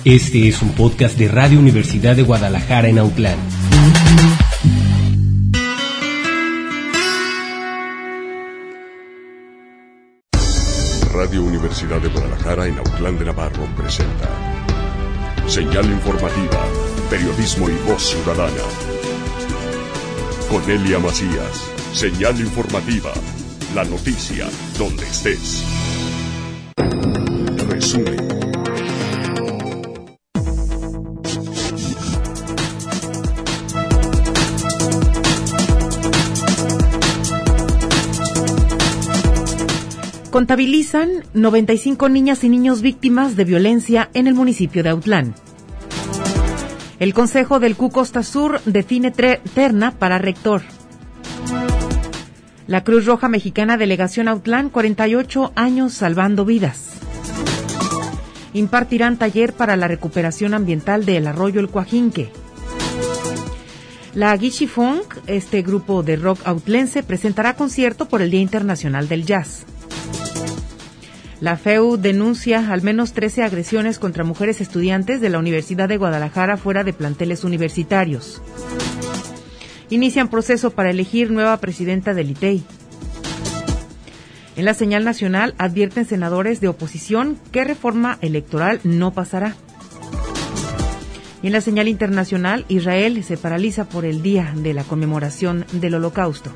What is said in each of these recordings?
Este es un podcast de Radio Universidad de Guadalajara en Autlán. Radio Universidad de Guadalajara en Autlán de Navarro presenta Señal Informativa, Periodismo y Voz Ciudadana. Con Elia Macías, Señal Informativa, la noticia donde estés. Resumen. Contabilizan 95 niñas y niños víctimas de violencia en el municipio de Autlán. El Consejo del Q Costa Sur define terna para rector. La Cruz Roja Mexicana Delegación Autlán, 48 años salvando vidas. Impartirán taller para la recuperación ambiental del arroyo El Coajinque. La Guichi Funk, este grupo de rock autlense, presentará concierto por el Día Internacional del Jazz. La FEU denuncia al menos 13 agresiones contra mujeres estudiantes de la Universidad de Guadalajara fuera de planteles universitarios. Inician proceso para elegir nueva presidenta del ITEI. En la señal nacional advierten senadores de oposición que reforma electoral no pasará. Y en la señal internacional, Israel se paraliza por el día de la conmemoración del Holocausto.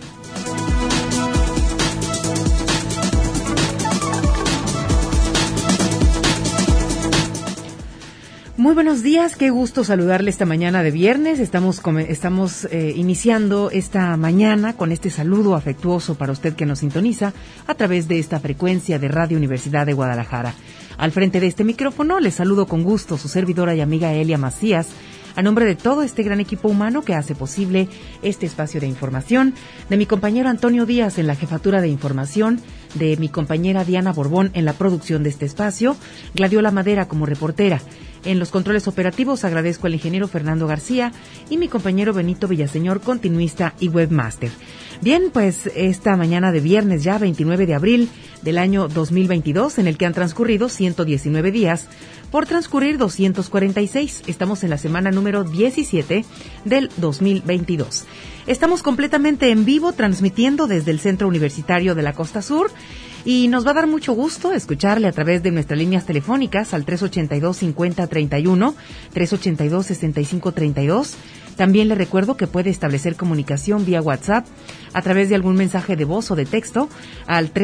Muy buenos días, qué gusto saludarle esta mañana de viernes. Estamos iniciando esta mañana con este saludo afectuoso para usted que nos sintoniza a través de esta frecuencia de Radio Universidad de Guadalajara. Al frente de este micrófono les saludo con gusto su servidora y amiga Elia Macías, a nombre de todo este gran equipo humano que hace posible este espacio de información, de mi compañero Antonio Díaz en la jefatura de información, de mi compañera Diana Borbón en la producción de este espacio, Gladiola Madera como reportera. En los controles operativos agradezco al ingeniero Fernando García y mi compañero Benito Villaseñor, continuista y webmaster. Bien, pues esta mañana de viernes ya 29 de abril del año 2022, en el que han transcurrido 119 días, por transcurrir 246. Estamos en la semana número 17 del 2022. Estamos completamente en vivo transmitiendo desde el Centro Universitario de la Costa Sur y nos va a dar mucho gusto escucharle a través de nuestras líneas telefónicas al 382-5031, 382-6532. También le recuerdo que puede establecer comunicación vía WhatsApp a través de algún mensaje de voz o de texto al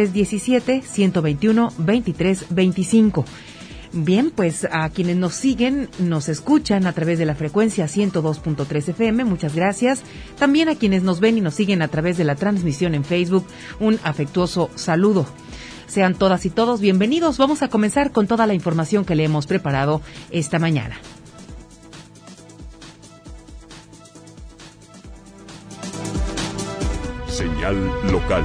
317-121-2325. Bien, pues a quienes nos siguen, nos escuchan a través de la frecuencia 102.3 FM, muchas gracias. También a quienes nos ven y nos siguen a través de la transmisión en Facebook, un afectuoso saludo. Sean todas y todos bienvenidos. Vamos a comenzar con toda la información que le hemos preparado esta mañana. Señal local.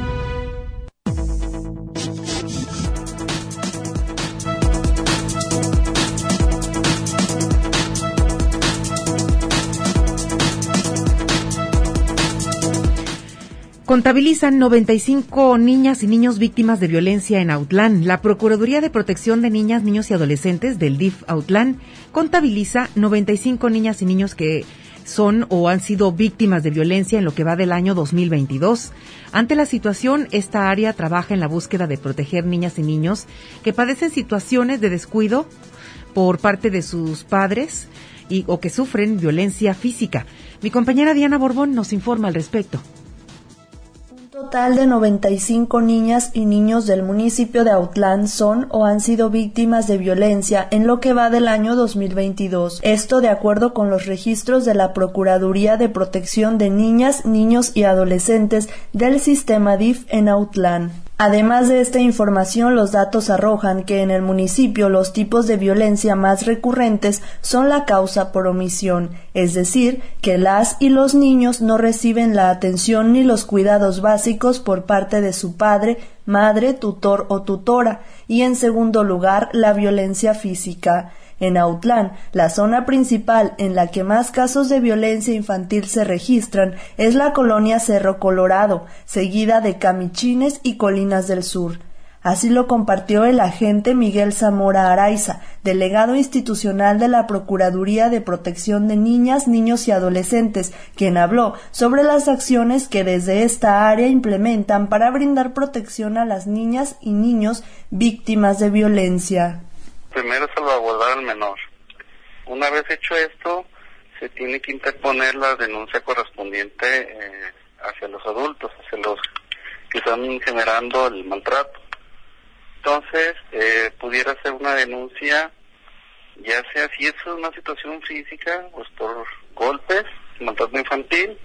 Contabilizan 95 niñas y niños víctimas de violencia en Autlán. La Procuraduría de Protección de Niñas, Niños y Adolescentes del DIF Autlán contabiliza 95 niñas y niños que son o han sido víctimas de violencia en lo que va del año 2022. Ante la situación, esta área trabaja en la búsqueda de proteger niñas y niños que padecen situaciones de descuido por parte de sus padres o que sufren violencia física. Mi compañera Diana Borbón nos informa al respecto. Total de 95 niñas y niños del municipio de Autlán son o han sido víctimas de violencia en lo que va del año 2022. Esto de acuerdo con los registros de la Procuraduría de Protección de Niñas, Niños y Adolescentes del sistema DIF en Autlán. Además de esta información, los datos arrojan que en el municipio los tipos de violencia más recurrentes son la causa por omisión, es decir, que las y los niños no reciben la atención ni los cuidados básicos por parte de su padre, madre, tutor o tutora, y en segundo lugar, la violencia física. En Autlán, la zona principal en la que más casos de violencia infantil se registran es la colonia Cerro Colorado, seguida de Camichines y Colinas del Sur. Así lo compartió el agente Miguel Zamora Araiza, delegado institucional de la Procuraduría de Protección de Niñas, Niños y Adolescentes, quien habló sobre las acciones que desde esta área implementan para brindar protección a las niñas y niños víctimas de violencia. Primero, salvaguardar al menor. Una vez hecho esto, se tiene que interponer la denuncia correspondiente hacia los adultos, hacia los que están generando el maltrato. Entonces, pudiera ser una denuncia, ya sea si es una situación física, pues por golpes, maltrato infantil,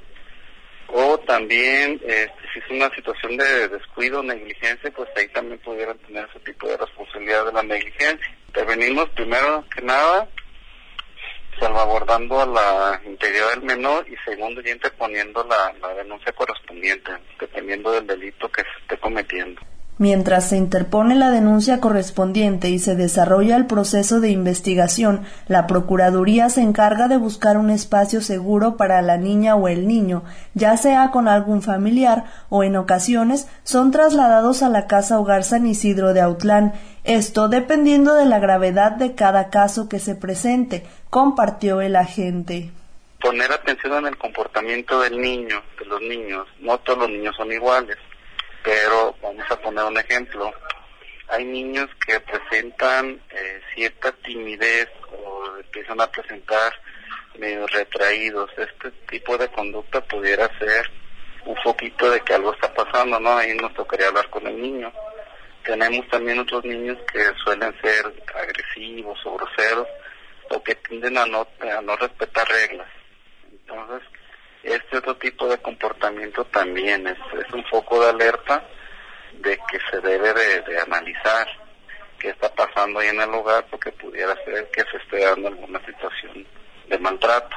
o también si es una situación de descuido, negligencia, pues ahí también pudieran tener ese tipo de responsabilidad de la negligencia. Intervenimos primero que nada salvaguardando a la integridad del menor y segundo ya interponiendo la denuncia correspondiente, dependiendo del delito que se esté cometiendo. Mientras se interpone la denuncia correspondiente y se desarrolla el proceso de investigación, la Procuraduría se encarga de buscar un espacio seguro para la niña o el niño, ya sea con algún familiar o en ocasiones son trasladados a la Casa Hogar San Isidro de Autlán, esto dependiendo de la gravedad de cada caso que se presente, compartió el agente. Poner atención en el comportamiento del niño, de los niños, no todos los niños son iguales. Pero vamos a poner un ejemplo. Hay niños que presentan cierta timidez o empiezan a presentar medio retraídos. Este tipo de conducta pudiera ser un foquito de que algo está pasando, ¿no? Ahí nos tocaría hablar con el niño. Tenemos también otros niños que suelen ser agresivos o groseros o que tienden a no respetar reglas. Entonces, este otro tipo de comportamiento también es un foco de alerta de que se debe de analizar qué está pasando ahí en el hogar, porque pudiera ser que se esté dando alguna situación de maltrato.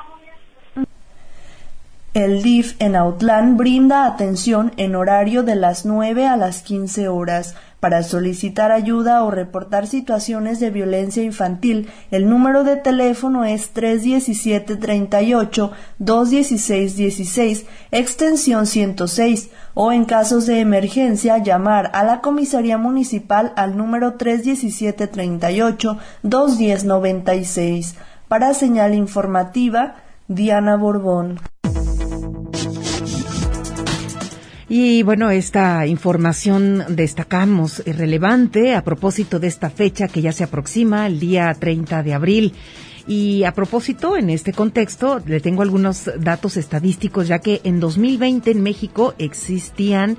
El DIF en Autlán brinda atención en horario de las 9 a las 15 horas. Para solicitar ayuda o reportar situaciones de violencia infantil, el número de teléfono es 317-38-216-16, extensión 106, o en casos de emergencia llamar a la Comisaría Municipal al número 317-38-210-96. Para Señal Informativa, Diana Borbón. Y bueno, esta información destacamos relevante a propósito de esta fecha que ya se aproxima, el día 30 de abril. Y a propósito, en este contexto, le tengo algunos datos estadísticos, ya que en 2020 en México existían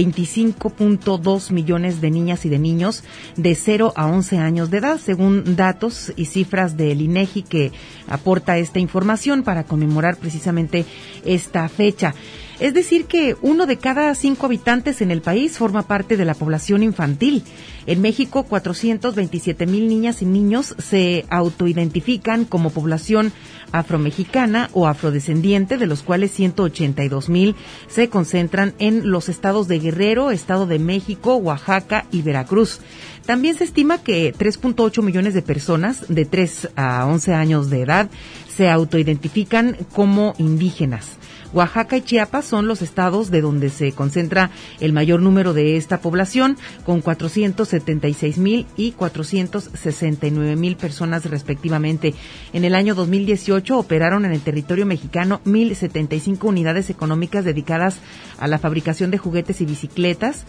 25.2 millones de niñas y de niños de 0 a 11 años de edad, según datos y cifras del INEGI que aporta esta información para conmemorar precisamente esta fecha. Es decir, que 1 de cada 5 habitantes en el país forma parte de la población infantil. En México, 427,000 niñas y niños se autoidentifican como población afromexicana o afrodescendiente, de los cuales 182,000 se concentran en los estados de Guerrero, Estado de México, Oaxaca y Veracruz. También se estima que 3.8 millones de personas de 3 a 11 años de edad se autoidentifican como indígenas. Oaxaca y Chiapas son los estados de donde se concentra el mayor número de esta población, con 476,000 y 469,000 personas respectivamente. En el año 2018 operaron en el territorio mexicano 1,075 unidades económicas dedicadas a la fabricación de juguetes y bicicletas,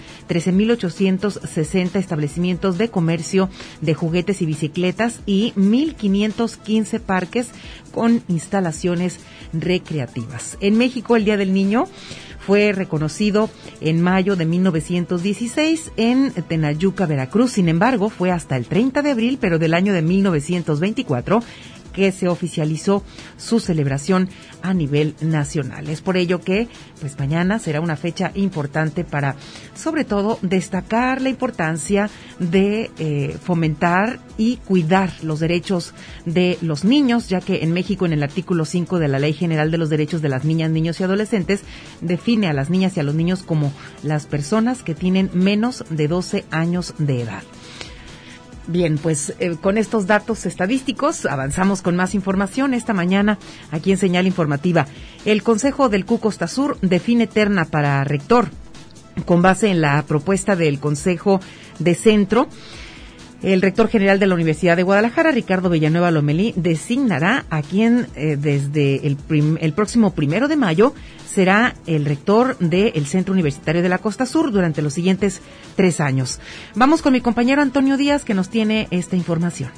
13,860 establecimientos de comercio de juguetes y bicicletas y 1,515 parques con instalaciones recreativas. En México, el Día del Niño fue reconocido en mayo de 1916 en Tenayuca, Veracruz. Sin embargo, fue hasta el 30 de abril, pero del año de 1924, que se oficializó su celebración a nivel nacional. Es por ello que, pues mañana será una fecha importante para, sobre todo, destacar la importancia de fomentar y cuidar los derechos de los niños, ya que en México, en el artículo 5 de la Ley General de los Derechos de las Niñas, Niños y Adolescentes, define a las niñas y a los niños como las personas que tienen menos de 12 años de edad. Bien, pues con estos datos estadísticos avanzamos con más información esta mañana aquí en Señal Informativa. El Consejo del Q Costa Sur define terna para rector Con base en la propuesta del Consejo de Centro, el rector general de la Universidad de Guadalajara, Ricardo Villanueva Lomelí, designará a quien desde el próximo 1 de mayo será el rector del Centro Universitario de la Costa Sur durante los siguientes 3 años. Vamos con mi compañero Antonio Díaz, que nos tiene esta información.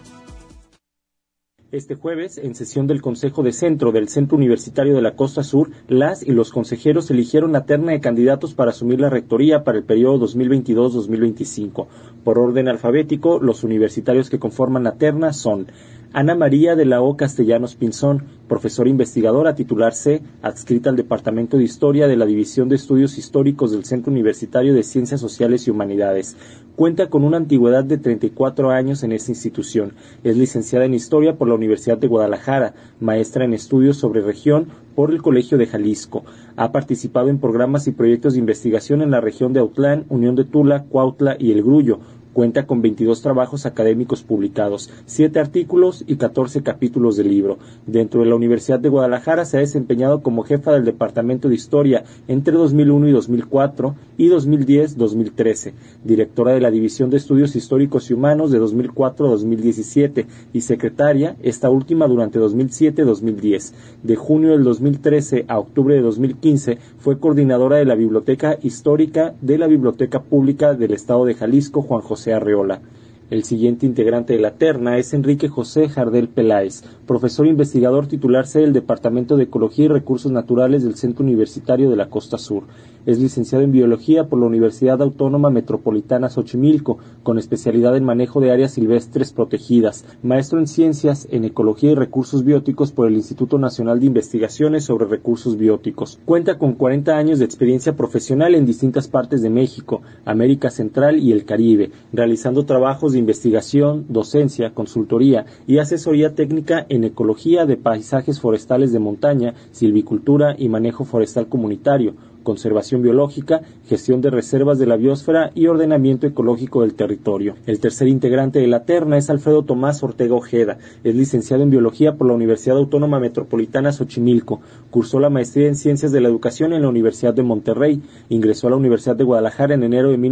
Este jueves, en sesión del Consejo de Centro del Centro Universitario de la Costa Sur, las y los consejeros eligieron la terna de candidatos para asumir la rectoría para el periodo 2022-2025. Por orden alfabético, los universitarios que conforman la terna son Ana María de la O. Castellanos Pinzón, profesora investigadora titular C, adscrita al Departamento de Historia de la División de Estudios Históricos del Centro Universitario de Ciencias Sociales y Humanidades. Cuenta con una antigüedad de 34 años en esta institución. Es licenciada en Historia por la Universidad de Guadalajara, maestra en Estudios sobre Región por el Colegio de Jalisco. Ha participado en programas y proyectos de investigación en la región de Autlán, Unión de Tula, Cuautla y El Grullo. Cuenta con 22 trabajos académicos publicados, 7 artículos y 14 capítulos de libro. Dentro de la Universidad de Guadalajara se ha desempeñado como jefa del Departamento de Historia entre 2001 y 2004 y 2010-2013, directora de la División de Estudios Históricos y Humanos de 2004 a 2017 y secretaria, esta última durante 2007-2010. De junio del 2013 a octubre de 2015 fue coordinadora de la Biblioteca Histórica de la Biblioteca Pública del Estado de Jalisco, Juan José Arreola. El siguiente integrante de la terna es Enrique José Jardel Peláez, profesor investigador titular C del Departamento de Ecología y Recursos Naturales del Centro Universitario de la Costa Sur. Es licenciado en Biología por la Universidad Autónoma Metropolitana Xochimilco, con especialidad en manejo de áreas silvestres protegidas, maestro en Ciencias en Ecología y Recursos Bióticos por el Instituto Nacional de Investigaciones sobre Recursos Bióticos. Cuenta con 40 años de experiencia profesional en distintas partes de México, América Central y el Caribe, realizando trabajos de investigación, docencia, consultoría y asesoría técnica en ecología de paisajes forestales de montaña, silvicultura y manejo forestal comunitario, conservación biológica, gestión de reservas de la biosfera y ordenamiento ecológico del territorio. El tercer integrante de la terna es Alfredo Tomás Ortega Ojeda. Es licenciado en Biología por la Universidad Autónoma Metropolitana Xochimilco. Cursó la maestría en Ciencias de la Educación en la Universidad de Monterrey. Ingresó a la Universidad de Guadalajara en enero de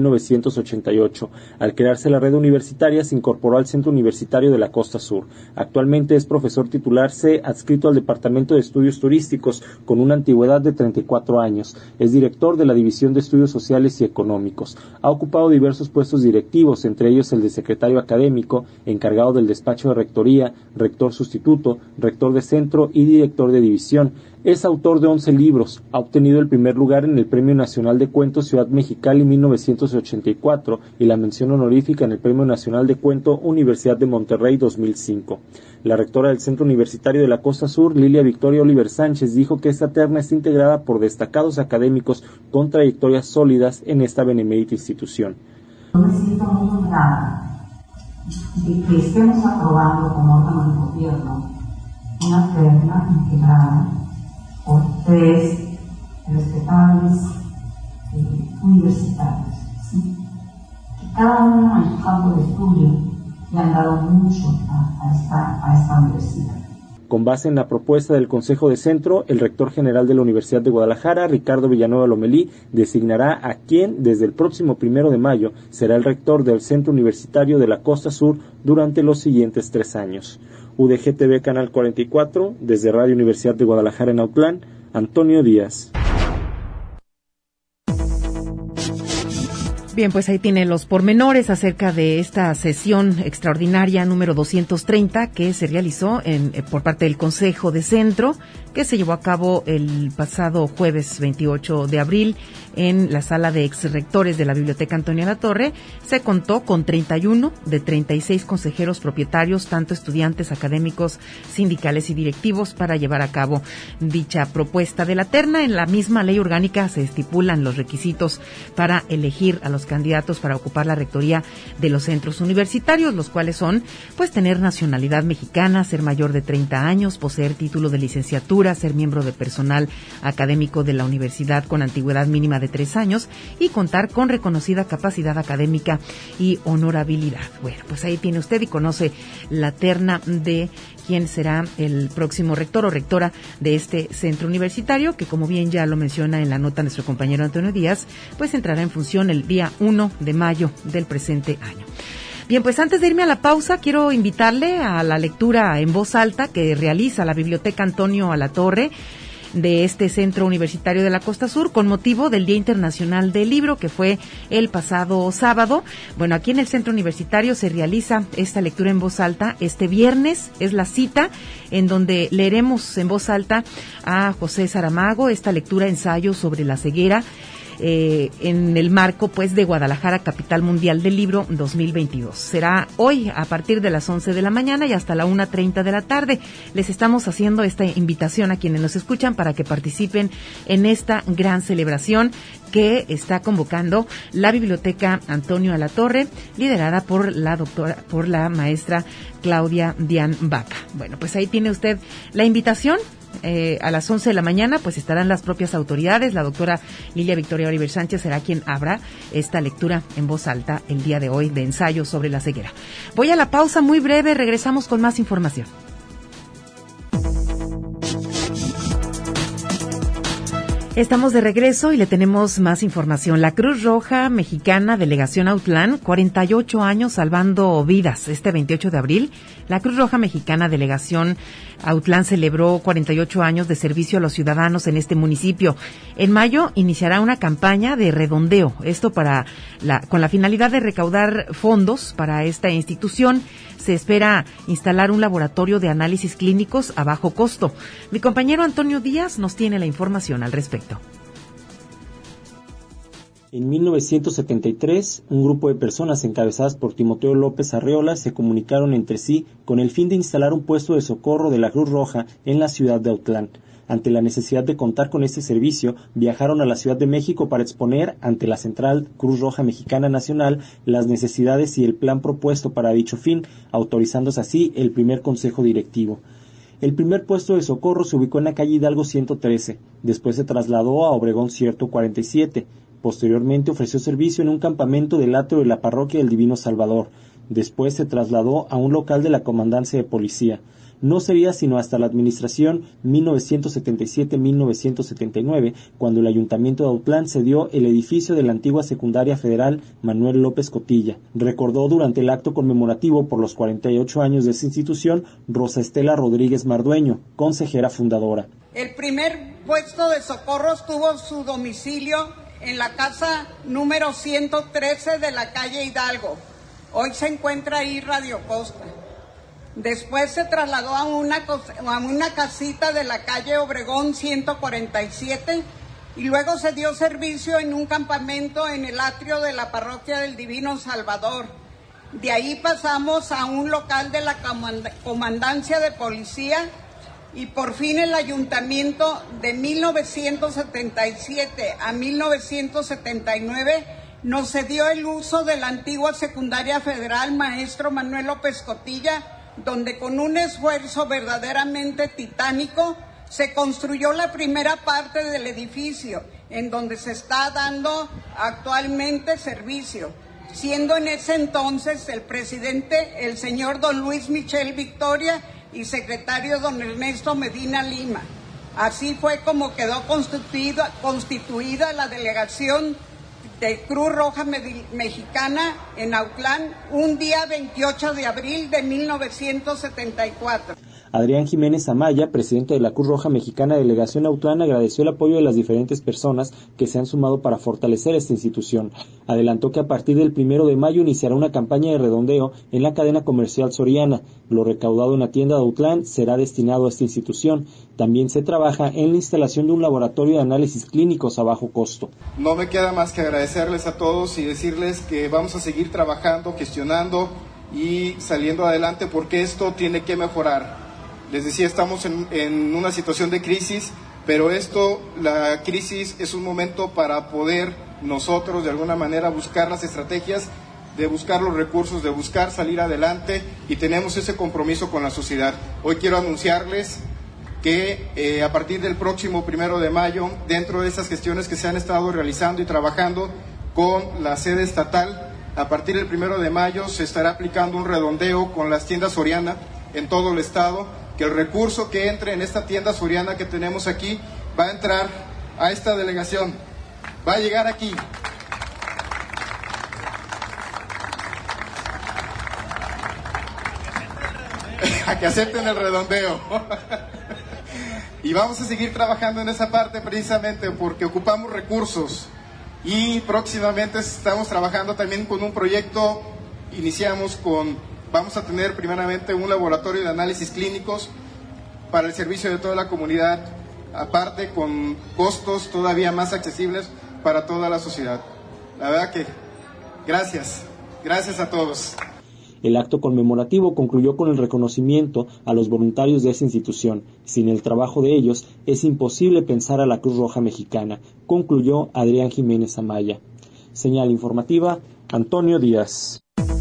1988. Al crearse la red universitaria, se incorporó al Centro Universitario de la Costa Sur. Actualmente es profesor titular C, adscrito al Departamento de Estudios Turísticos, con una antigüedad de 34 años. Es director de la División de Estudios Sociales y Económicos. Ha ocupado diversos puestos directivos, entre ellos el de secretario académico, encargado del despacho de rectoría, rector sustituto, rector de centro y director de división. Es autor de 11 libros. Ha obtenido el primer lugar en el Premio Nacional de Cuento Ciudad Mexicali 1984 y la mención honorífica en el Premio Nacional de Cuento Universidad de Monterrey 2005. La rectora del Centro Universitario de la Costa Sur, Lilia Victoria Oliver Sánchez, dijo que esta terna está integrada por destacados académicos con trayectorias sólidas en esta benemérita institución. Me siento muy honrada de que estemos aprobando como órgano de gobierno una terna integrada por 3 respetables universitarios, ¿sí? Que cada uno en su campo de estudio le han dado mucho a esta universidad. Con base en la propuesta del Consejo de Centro, el rector general de la Universidad de Guadalajara, Ricardo Villanueva Lomelí, designará a quien desde el próximo 1 de mayo será el rector del Centro Universitario de la Costa Sur durante los siguientes 3 años. UDG-TV Canal 44, desde Radio Universidad de Guadalajara en Autlán, Antonio Díaz. Bien, pues ahí tiene los pormenores acerca de esta sesión extraordinaria número 230 que se realizó por parte del Consejo de Centro, que se llevó a cabo el pasado jueves 28 de abril en la sala de exrectores de la Biblioteca Antonia Latorre. Se contó con 31 de 36 consejeros propietarios, tanto estudiantes, académicos, sindicales y directivos, para llevar a cabo dicha propuesta de la terna. En la misma ley orgánica se estipulan los requisitos para elegir a los candidatos para ocupar la rectoría de los centros universitarios, los cuales son, pues, tener nacionalidad mexicana, ser mayor de 30 años, poseer título de licenciatura, ser miembro de personal académico de la universidad con antigüedad mínima de de 3 años y contar con reconocida capacidad académica y honorabilidad. Bueno, pues ahí tiene usted y conoce la terna de quién será el próximo rector o rectora de este centro universitario, que como bien ya lo menciona en la nota nuestro compañero Antonio Díaz, pues entrará en función el día 1 de mayo del presente año. Bien, pues antes de irme a la pausa, quiero invitarle a la lectura en voz alta que realiza la Biblioteca Antonio Alatorre de este Centro Universitario de la Costa Sur con motivo del Día Internacional del Libro, que fue el pasado sábado. Bueno, aquí en el Centro Universitario se realiza esta lectura en voz alta. Este viernes es la cita en donde leeremos en voz alta a José Saramago, esta lectura ensayo sobre la ceguera, en el marco pues de Guadalajara, capital mundial del libro 2022. Será hoy a partir de las 11 de la mañana y hasta la 1:30 de la tarde. Les estamos haciendo esta invitación a quienes nos escuchan para que participen en esta gran celebración que está convocando la Biblioteca Antonio Alatorre, liderada por la maestra Claudia Dian Vaca. Bueno, pues ahí tiene usted la invitación. A las 11 de la mañana pues estarán las propias autoridades. La doctora Lilia Victoria Oliver Sánchez será quien abra esta lectura en voz alta el día de hoy de ensayo sobre la ceguera. Voy a la pausa muy breve, regresamos con más información. Estamos de regreso y le tenemos más información. La Cruz Roja Mexicana, Delegación Autlán, 48 años salvando vidas. Este 28 de abril, la Cruz Roja Mexicana, Delegación Autlán celebró 48 años de servicio a los ciudadanos en este municipio. En mayo iniciará una campaña de redondeo, esto con la finalidad de recaudar fondos para esta institución. Se espera instalar un laboratorio de análisis clínicos a bajo costo. Mi compañero Antonio Díaz nos tiene la información al respecto. En 1973, un grupo de personas encabezadas por Timoteo López Arreola se comunicaron entre sí con el fin de instalar un puesto de socorro de la Cruz Roja en la ciudad de Autlán. Ante la necesidad de contar con este servicio, viajaron a la Ciudad de México para exponer ante la Central Cruz Roja Mexicana Nacional las necesidades y el plan propuesto para dicho fin, autorizándose así el primer consejo directivo. El primer puesto de socorro se ubicó en la calle Hidalgo 113, después se trasladó a Obregón 147, posteriormente ofreció servicio en un campamento del atrio de la Parroquia del Divino Salvador, después se trasladó a un local de la Comandancia de Policía. No sería sino hasta la administración 1977-1979 cuando el Ayuntamiento de Autlán cedió el edificio de la antigua Secundaria Federal Manuel López Cotilla. Recordó durante el acto conmemorativo por los 48 años de esa institución Rosa Estela Rodríguez Mardueño, consejera fundadora. El primer puesto de socorros tuvo su domicilio en la casa número 113 de la calle Hidalgo. Hoy se encuentra ahí Radio Costa. Después se trasladó a una casita de la calle Obregón 147 y luego se dio servicio en un campamento en el atrio de la Parroquia del Divino Salvador. De ahí pasamos a un local de la Comandancia de Policía y por fin el Ayuntamiento de 1977 a 1979 nos cedió el uso de la antigua Secundaria Federal Maestro Manuel López Cotilla, donde con un esfuerzo verdaderamente titánico se construyó la primera parte del edificio, en donde se está dando actualmente servicio, siendo en ese entonces el presidente el señor don Luis Michel Victoria y secretario don Ernesto Medina Lima. Así fue como quedó constituida la delegación de Cruz Roja Mexicana en Autlán un día 28 de abril de 1974. Adrián Jiménez Amaya, presidente de la Cruz Roja Mexicana Delegación Autlán, agradeció el apoyo de las diferentes personas que se han sumado para fortalecer esta institución. Adelantó que a partir del 1 de mayo iniciará una campaña de redondeo en la cadena comercial Soriana. Lo recaudado en la tienda de Autlán será destinado a esta institución. También se trabaja en la instalación de un laboratorio de análisis clínicos a bajo costo. No me queda más que agradecerles a todos y decirles que vamos a seguir trabajando, gestionando y saliendo adelante porque esto tiene que mejorar. Les decía, estamos en una situación de crisis, pero la crisis es un momento para poder nosotros de alguna manera buscar las estrategias, de buscar los recursos, de buscar salir adelante y tenemos ese compromiso con la sociedad. Hoy quiero anunciarles que a partir del próximo 1 de mayo, dentro de estas gestiones que se han estado realizando y trabajando con la sede estatal, a partir del 1 de mayo se estará aplicando un redondeo con las tiendas Soriana en todo el estado, que el recurso que entre en esta tienda Soriana que tenemos aquí va a entrar a esta delegación, va a llegar aquí. A que acepten el redondeo. Y vamos a seguir trabajando en esa parte precisamente porque ocupamos recursos y próximamente estamos trabajando también con un proyecto. Vamos a tener primeramente un laboratorio de análisis clínicos para el servicio de toda la comunidad, aparte con costos todavía más accesibles para toda la sociedad. La verdad que gracias a todos. El acto conmemorativo concluyó con el reconocimiento a los voluntarios de esa institución. Sin el trabajo de ellos, es imposible pensar a la Cruz Roja Mexicana, concluyó Adrián Jiménez Amaya. Señal informativa, Antonio Díaz.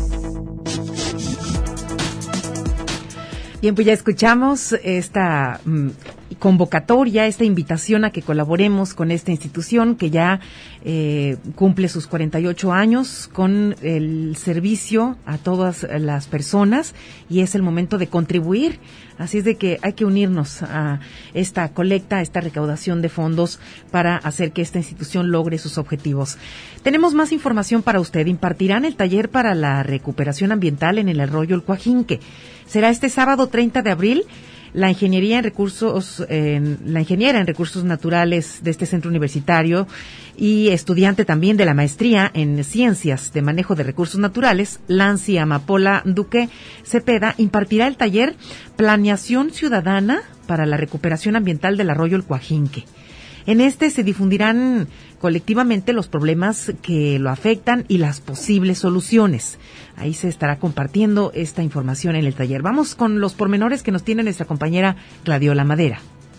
Bien, pues ya escuchamos esta convocatoria, esta invitación a que colaboremos con esta institución que ya cumple sus 48 años con el servicio a todas las personas y es el momento de contribuir. Así es de que hay que unirnos a esta colecta, a esta recaudación de fondos para hacer que esta institución logre sus objetivos. Tenemos más información para usted. Impartirán el taller para la recuperación ambiental en el arroyo El Coajinque. Será este sábado 30 de abril. La ingeniera en recursos naturales de este centro universitario y estudiante también de la maestría en ciencias de manejo de recursos naturales, Lancy Amapola Duque Cepeda, impartirá el taller Planeación Ciudadana para la recuperación ambiental del arroyo El Coajinque. En este se difundirán colectivamente los problemas que lo afectan y las posibles soluciones. Ahí se estará compartiendo esta información en el taller. Vamos con los pormenores que nos tiene nuestra compañera Gladiola Madera.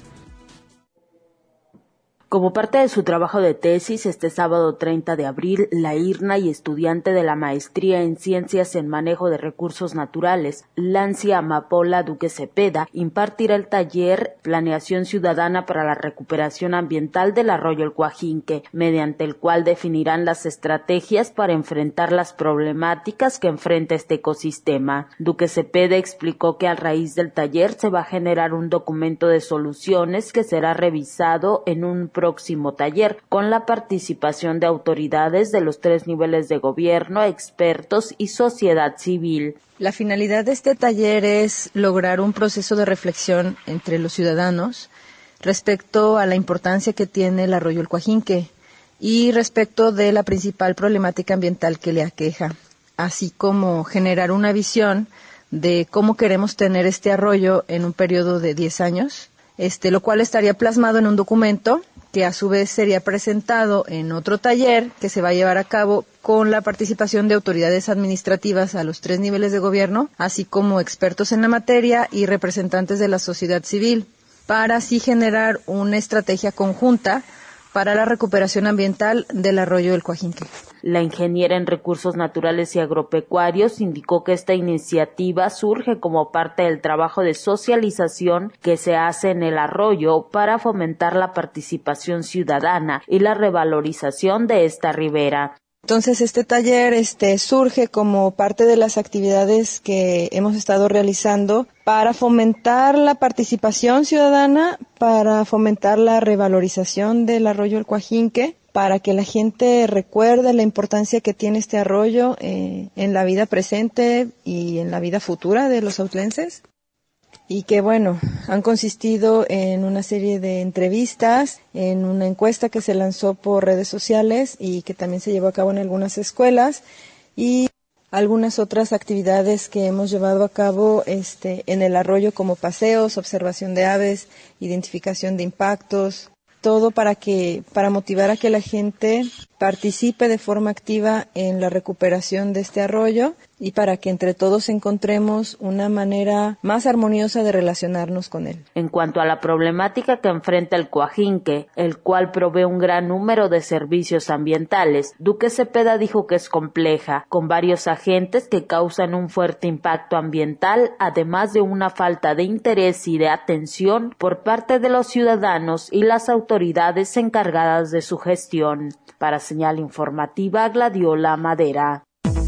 Como parte de su trabajo de tesis, este sábado 30 de abril, la IRNA y estudiante de la maestría en Ciencias en Manejo de Recursos Naturales, Lancy Amapola Duque Cepeda, impartirá el taller Planeación Ciudadana para la Recuperación Ambiental del Arroyo El Coajinque, mediante el cual definirán las estrategias para enfrentar las problemáticas que enfrenta este ecosistema. Duque Cepeda explicó que a raíz del taller se va a generar un documento de soluciones que será revisado en un próximo taller con la participación de autoridades de los 3 niveles de gobierno, expertos y sociedad civil. La finalidad de este taller es lograr un proceso de reflexión entre los ciudadanos respecto a la importancia que tiene el arroyo El Coajinque y respecto de la principal problemática ambiental que le aqueja, así como generar una visión de cómo queremos tener este arroyo en un periodo de 10 años, lo cual estaría plasmado en un documento que a su vez sería presentado en otro taller que se va a llevar a cabo con la participación de autoridades administrativas a los 3 niveles de gobierno, así como expertos en la materia y representantes de la sociedad civil, para así generar una estrategia conjunta para la recuperación ambiental del arroyo El Coajinque. La ingeniera en Recursos Naturales y Agropecuarios indicó que esta iniciativa surge como parte del trabajo de socialización que se hace en el arroyo para fomentar la participación ciudadana y la revalorización de esta ribera. Entonces este taller surge como parte de las actividades que hemos estado realizando para fomentar la participación ciudadana, para fomentar la revalorización del arroyo El Coajinque, para que la gente recuerde la importancia que tiene este arroyo en la vida presente y en la vida futura de los autlenses. Y que han consistido en una serie de entrevistas, en una encuesta que se lanzó por redes sociales y que también se llevó a cabo en algunas escuelas y algunas otras actividades que hemos llevado a cabo en el arroyo como paseos, observación de aves, identificación de impactos, todo para motivar a que la gente participe de forma activa en la recuperación de este arroyo y para que entre todos encontremos una manera más armoniosa de relacionarnos con él. En cuanto a la problemática que enfrenta el Coajinque, el cual provee un gran número de servicios ambientales, Duque Cepeda dijo que es compleja, con varios agentes que causan un fuerte impacto ambiental, además de una falta de interés y de atención por parte de los ciudadanos y las autoridades encargadas de su gestión. Para Señal Informativa, Gladiola Madera.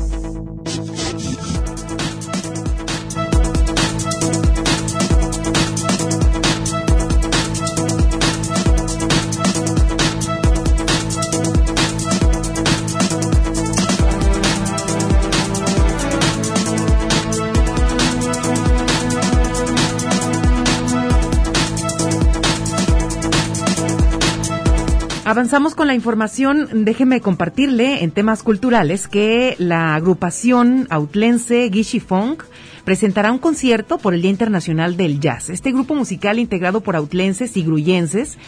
Avanzamos con la información. Déjeme compartirle en temas culturales que la agrupación autlense Guishi Funk presentará un concierto por el Día Internacional del Jazz. Este grupo musical, integrado por autlenses y gruyenses,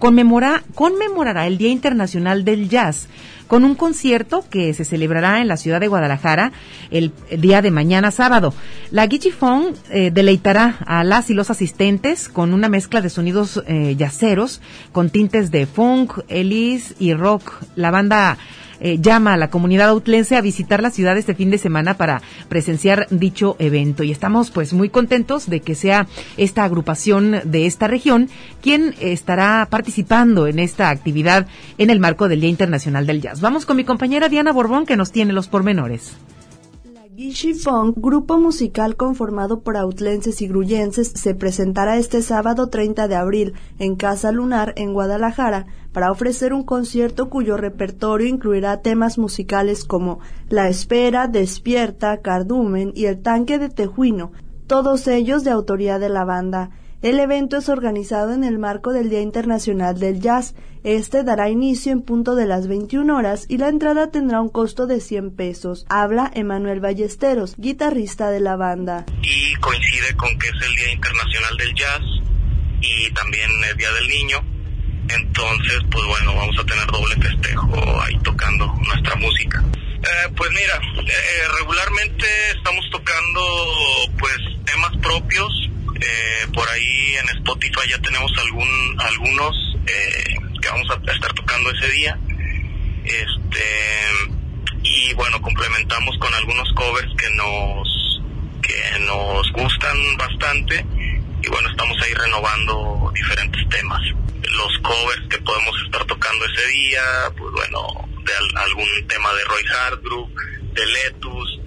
conmemorará el Día Internacional del Jazz con un concierto que se celebrará en la ciudad de Guadalajara el día de mañana sábado. La Guishi Funk deleitará a las y los asistentes con una mezcla de sonidos jazzeros con tintes de funk, elis y rock. La banda llama a la comunidad autlense a visitar la ciudad este fin de semana para presenciar dicho evento, y estamos pues muy contentos de que sea esta agrupación de esta región quien estará participando en esta actividad en el marco del Día Internacional del Jazz. Vamos con mi compañera Diana Borbón, que nos tiene los pormenores. Guishi Funk, grupo musical conformado por autlenses y gruyenses, se presentará este sábado 30 de abril en Casa Lunar, en Guadalajara, para ofrecer un concierto cuyo repertorio incluirá temas musicales como La Espera, Despierta, Cardumen y El Tanque de Tejuino, todos ellos de autoría de la banda. El evento es organizado en el marco del Día Internacional del Jazz. Este dará inicio en punto de las 21 horas y la entrada tendrá un costo de 100 pesos. Habla Emanuel Ballesteros, guitarrista de la banda. Y coincide con que es el Día Internacional del Jazz y también el Día del Niño. Entonces, pues bueno, vamos a tener doble festejo ahí tocando nuestra música. Pues mira, regularmente estamos tocando pues temas propios. Por ahí en Spotify ya tenemos algunos que vamos a estar tocando ese día, y bueno, complementamos con algunos covers que nos gustan bastante, y bueno, estamos ahí renovando diferentes temas. Los covers que podemos estar tocando ese día, pues bueno, de algún tema de Roy Hargrove, de Letus,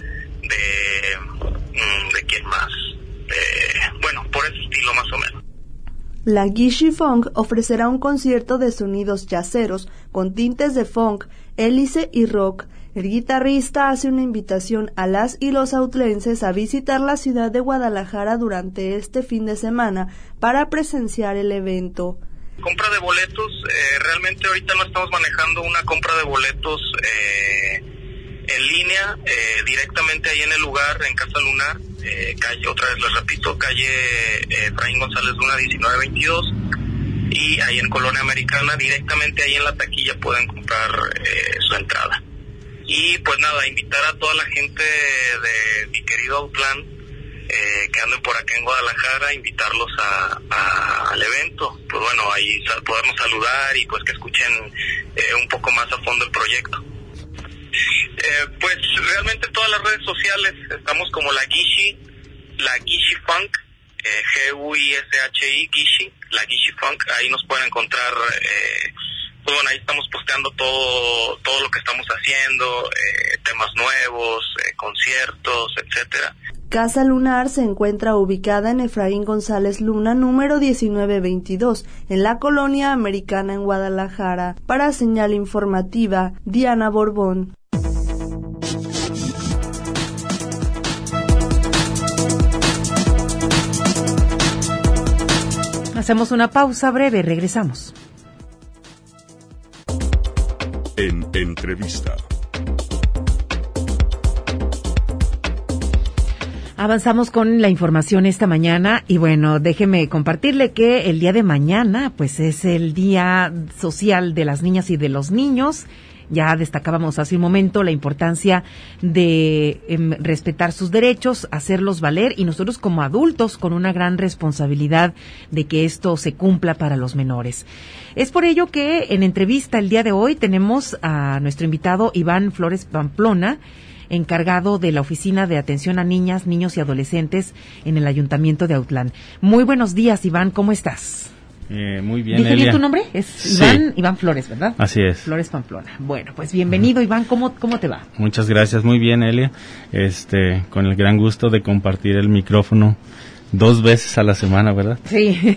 de quién más. Bueno, por ese estilo más o menos. La Guishi Funk ofrecerá un concierto de sonidos jazzeros con tintes de funk, hélice y rock. El guitarrista hace una invitación a las y los autlenses a visitar la ciudad de Guadalajara durante este fin de semana para presenciar el evento. Compra de boletos, realmente ahorita no estamos manejando una compra de boletos en línea, directamente ahí en el lugar, en Casa Lunar, calle, otra vez les repito, calle Efraín González Luna 1922, y ahí en Colonia Americana, directamente ahí en la taquilla pueden comprar su entrada. Y pues nada, invitar a toda la gente de mi querido Autlán que anden por acá en Guadalajara, invitarlos al evento, pues bueno, ahí podernos saludar y pues que escuchen un poco más a fondo el proyecto. Pues realmente todas las redes sociales estamos como la Guishi Funk, G-U-I-S-H-I, Guishi, la Guishi Funk. Ahí nos pueden encontrar, pues bueno, ahí estamos posteando todo lo que estamos haciendo, temas nuevos, conciertos, etcétera. Casa Lunar se encuentra ubicada en Efraín González Luna, número 1922, en la Colonia Americana en Guadalajara. Para Señal Informativa, Diana Borbón. Hacemos una pausa breve, regresamos. En entrevista. Avanzamos con la información esta mañana y bueno, déjeme compartirle que el día de mañana pues es el Día Social de las Niñas y de los Niños. Ya destacábamos hace un momento la importancia de respetar sus derechos, hacerlos valer, y nosotros como adultos con una gran responsabilidad de que esto se cumpla para los menores. Es por ello que en entrevista el día de hoy tenemos a nuestro invitado Iván Flores Pamplona, encargado de la Oficina de Atención a Niñas, Niños y Adolescentes en el Ayuntamiento de Autlán. Muy buenos días, Iván, ¿cómo estás? Muy bien, ¿Dije Elia. bien tu nombre? Es Iván, sí. Iván Flores, ¿verdad? Así es. Flores Pamplona. Bueno, pues bienvenido, Iván. ¿Cómo te va? Muchas gracias. Muy bien, Elia. Con el gran gusto de compartir el micrófono 2 veces a la semana, ¿verdad? Sí.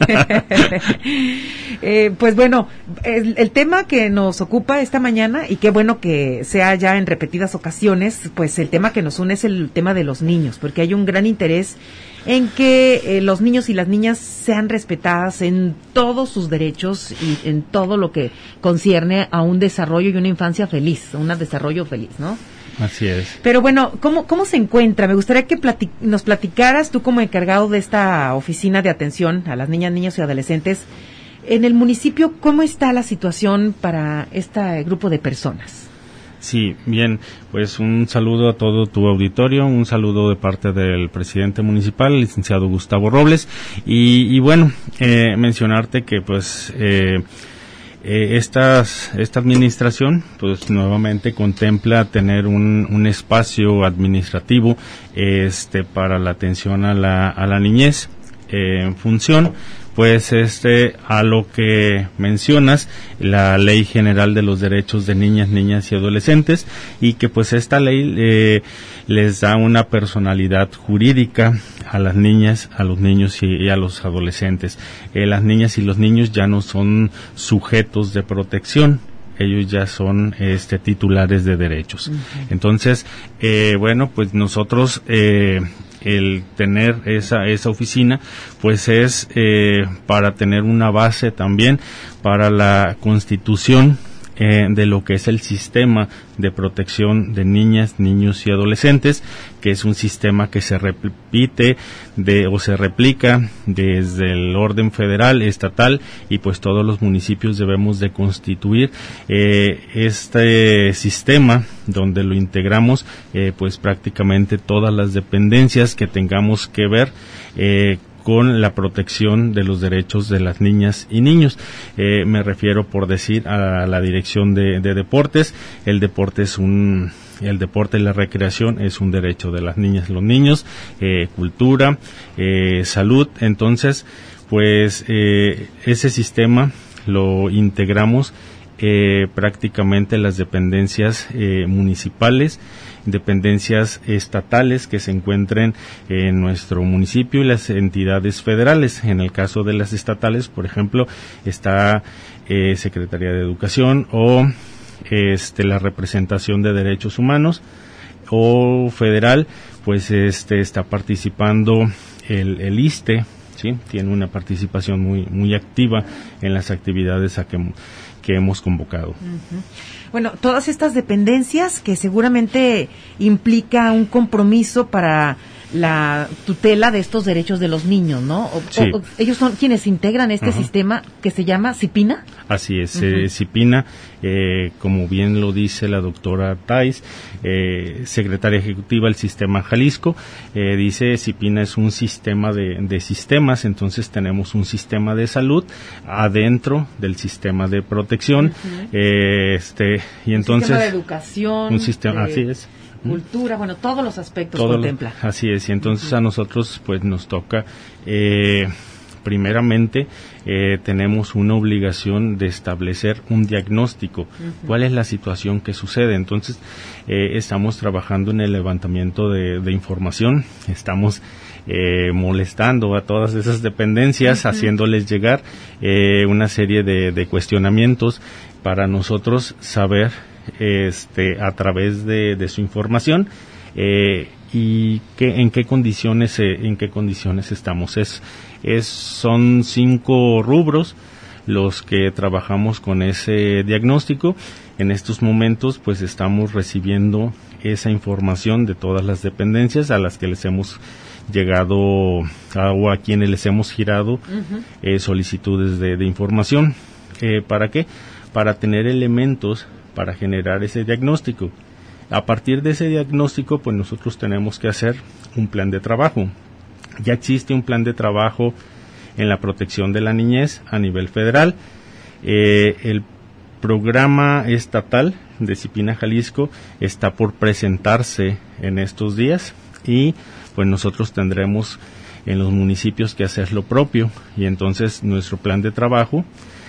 Pues bueno, el tema que nos ocupa esta mañana, y qué bueno que sea ya en repetidas ocasiones, pues el tema que nos une es el tema de los niños, porque hay un gran interés en que los niños y las niñas sean respetadas en todos sus derechos y en todo lo que concierne a un desarrollo y una infancia feliz, un desarrollo feliz, ¿no? Así es. Pero bueno, ¿cómo se encuentra? Me gustaría que nos platicaras tú como encargado de esta oficina de atención a las niñas, niños y adolescentes en el municipio. ¿Cómo está la situación para este grupo de personas? Sí, bien, pues un saludo a todo tu auditorio, un saludo de parte del presidente municipal, el licenciado Gustavo Robles, y bueno, mencionarte que pues esta administración pues nuevamente contempla tener un espacio administrativo para la atención a la niñez, en función pues a lo que mencionas, la Ley General de los Derechos de Niñas y Adolescentes, y que pues esta ley les da una personalidad jurídica a las niñas, a los niños y a los adolescentes. Las niñas y los niños ya no son sujetos de protección, ellos ya son titulares de derechos. Uh-huh. Entonces, bueno, pues nosotros el tener esa oficina pues es para tener una base también para la constitución de lo que es el sistema de protección de niñas, niños y adolescentes, que es un sistema que se repite o se replica desde el orden federal, estatal, y pues todos los municipios debemos de constituir este sistema donde lo integramos pues prácticamente todas las dependencias que tengamos que ver con la protección de los derechos de las niñas y niños. Me refiero, por decir, a la dirección de deportes. El deporte y la recreación es un derecho de las niñas y los niños, cultura, salud. Entonces, pues ese sistema lo integramos prácticamente las dependencias municipales, dependencias estatales que se encuentren en nuestro municipio y las entidades federales. En el caso de las estatales, por ejemplo, está Secretaría de Educación o la representación de derechos humanos, o federal, pues está participando el ISSSTE, ¿sí? Tiene una participación muy activa en las actividades que hemos convocado. Uh-huh. Bueno, todas estas dependencias que seguramente implica un compromiso para la tutela de estos derechos de los niños, ¿no? Sí. Ellos son quienes integran este sistema que se llama CIPINA. Así es, CIPINA, como bien lo dice la doctora Tais, secretaria ejecutiva del Sistema Jalisco, dice CIPINA es un sistema de sistemas. Entonces tenemos un sistema de salud adentro del sistema de protección, y entonces un sistema de educación, un sistema, así es, cultura, bueno, todos los aspectos contempla. Así es, y entonces a nosotros pues nos toca primeramente tenemos una obligación de establecer un diagnóstico. Uh-huh. ¿Cuál es la situación que sucede? Entonces estamos trabajando en el levantamiento de información, estamos molestando a todas esas dependencias, uh-huh, haciéndoles llegar una serie de cuestionamientos para nosotros saber a través de su información y en qué condiciones estamos. Son 5 rubros los que trabajamos con ese diagnóstico. En estos momentos pues estamos recibiendo esa información de todas las dependencias a las que les hemos llegado o a quienes les hemos girado solicitudes de información. ¿Para qué? Para tener elementos para generar ese diagnóstico. A partir de ese diagnóstico, pues nosotros tenemos que hacer un plan de trabajo. Ya existe un plan de trabajo en la protección de la niñez a nivel federal. El programa estatal de CIPINA Jalisco está por presentarse en estos días y pues nosotros tendremos en los municipios que hacer lo propio, y entonces nuestro plan de trabajo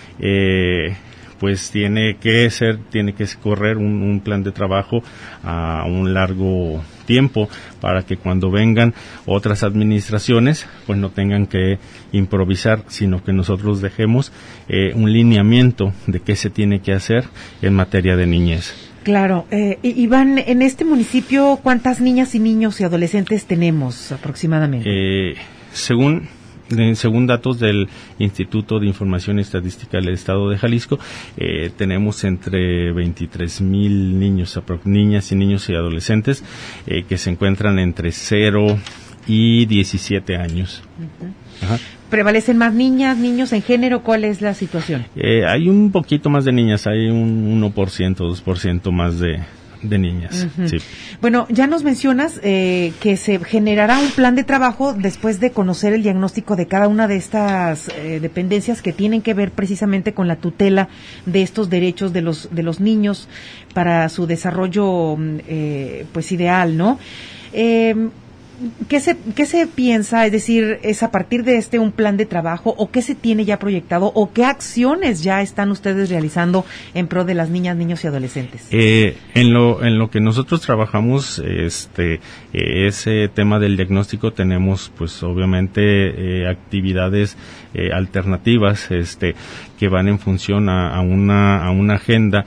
pues tiene que correr un plan de trabajo a un largo tiempo para que cuando vengan otras administraciones pues no tengan que improvisar, sino que nosotros dejemos un lineamiento de qué se tiene que hacer en materia de niñez. Claro. Iván, en este municipio, ¿cuántas niñas y niños y adolescentes tenemos aproximadamente? Según datos del Instituto de Información y Estadística del Estado de Jalisco, tenemos entre 23,000 niñas y niños y adolescentes que se encuentran entre 0 y 17 años. Uh-huh. Ajá. ¿Prevalecen más niñas, niños en género? ¿Cuál es la situación? Hay un poquito más de niñas, hay un 1%, 2% más de niñas. Uh-huh. Sí. Bueno, ya nos mencionas que se generará un plan de trabajo después de conocer el diagnóstico de cada una de estas dependencias que tienen que ver precisamente con la tutela de estos derechos de los niños para su desarrollo pues ideal, ¿no? ¿Qué se piensa? Es decir, ¿es a partir de un plan de trabajo o qué se tiene ya proyectado o qué acciones ya están ustedes realizando en pro de las niñas, niños y adolescentes? En lo que nosotros trabajamos, ese tema del diagnóstico, tenemos pues obviamente actividades alternativas que van en función a una agenda